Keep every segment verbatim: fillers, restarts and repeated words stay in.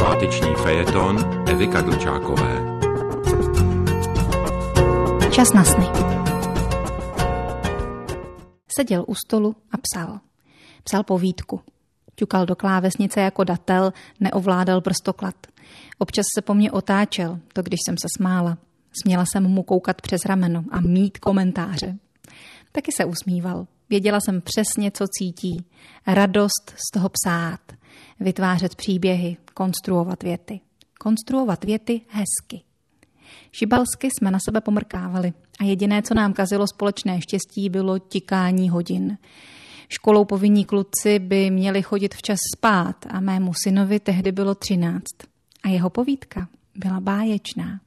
Páteční fejeton Evy Kadlčákové. Čas na sny. Seděl u stolu a psal. Psal povídku. Ťukal do klávesnice jako datel, neovládal prstoklad. Občas se po mně otáčel, to když jsem se smála. Směla jsem mu koukat přes rameno a mít komentáře. Taky se usmíval. Věděla jsem přesně, co cítí. Radost z toho psát. Vytvářet příběhy, konstruovat věty. Konstruovat věty hezky. Šibalsky jsme na sebe pomrkávali a jediné, co nám kazilo společné štěstí, bylo tikání hodin. Školou povinní kluci by měli chodit včas spát a mému synovi tehdy bylo třináct. A jeho povídka byla báječná.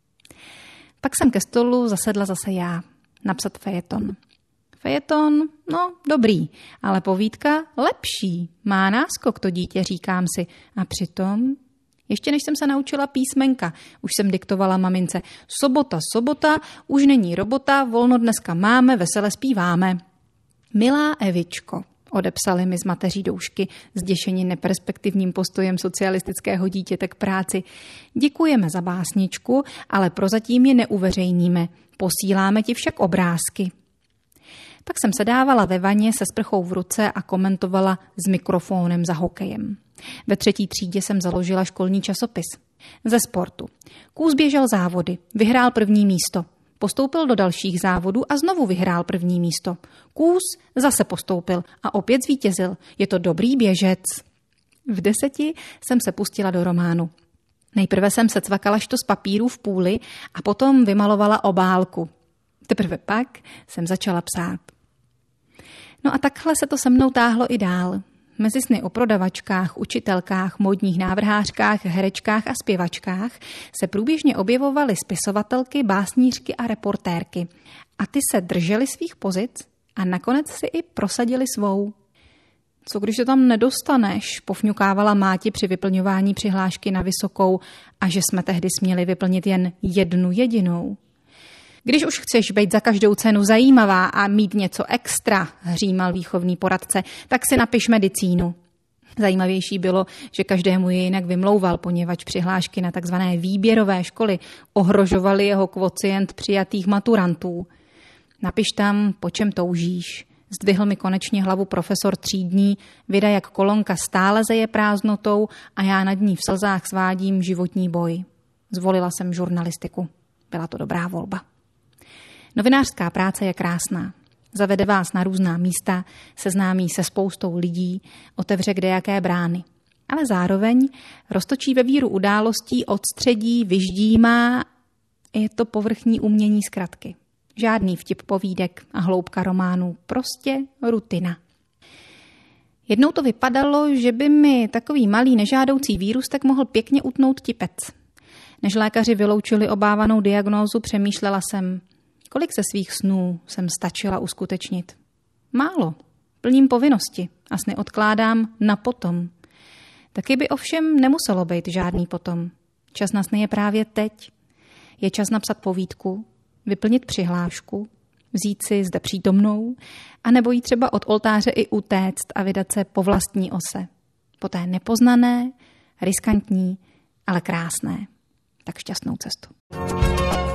Pak jsem ke stolu zasedla zase já, napsat fejeton. Fejeton, no dobrý, ale povídka lepší. Má náskok to dítě, říkám si. A přitom, ještě než jsem se naučila písmenka, už jsem diktovala mamince. Sobota, sobota, už není robota, volno dneska máme, vesele zpíváme. Milá Evičko, odepsali mi z mateří doušky zděšeni neperspektivním postojem socialistického dítěte k práci. Děkujeme za básničku, ale prozatím je neuveřejníme. Posíláme ti však obrázky. Pak jsem se dávala ve vaně se sprchou v ruce a komentovala s mikrofonem za hokejem. Ve třetí třídě jsem založila školní časopis. Ze sportu. Kůz běžel závody, vyhrál první místo. Postoupil do dalších závodů a znovu vyhrál první místo. Kůz zase postoupil a opět zvítězil. Je to dobrý běžec. V deseti jsem se pustila do románu. Nejprve jsem se cvakala štos papírů v půli a potom vymalovala obálku. Teprve pak jsem začala psát. No a takhle se to se mnou táhlo i dál. Mezi sny o prodavačkách, učitelkách, módních návrhářkách, herečkách a zpěvačkách se průběžně objevovaly spisovatelky, básnířky a reportérky. A ty se držely svých pozic a nakonec si i prosadili svou. Co když to tam nedostaneš, pofňukávala máti při vyplňování přihlášky na vysokou a že jsme tehdy směli vyplnit jen jednu jedinou. Když už chceš být za každou cenu zajímavá a mít něco extra, hřímal výchovný poradce, tak si napiš medicínu. Zajímavější bylo, že každému je jinak vymlouval, poněvadž přihlášky na takzvané výběrové školy ohrožovaly jeho kvocient přijatých maturantů. Napiš tam, po čem toužíš. Zdvihl mi konečně hlavu profesor třídní, vida jak kolonka stále zeje prázdnotou a já nad ní v slzách svádím životní boj. Zvolila jsem žurnalistiku. Byla to dobrá volba. Novinářská práce je krásná. Zavede vás na různá místa, seznámí se spoustou lidí, otevře kdejaké brány. Ale zároveň roztočí ve víru událostí, odstředí, vyždímá. Je to povrchní umění zkratky. Žádný vtip povídek a hloubka románů, prostě rutina. Jednou to vypadalo, že by mi takový malý nežádoucí výrůstek mohl pěkně utnout tipec. Než lékaři vyloučili obávanou diagnózu, přemýšlela jsem, kolik ze svých snů jsem stačila uskutečnit. Málo. Plním povinnosti a sny odkládám na potom. Taky by ovšem nemuselo být žádný potom. Čas na sny je právě teď. Je čas napsat povídku, vyplnit přihlášku, vzít si zde přítomnou, anebo jí třeba od oltáře i utéct a vydat se po vlastní ose. Po té nepoznané, riskantní, ale krásné. Tak šťastnou cestu.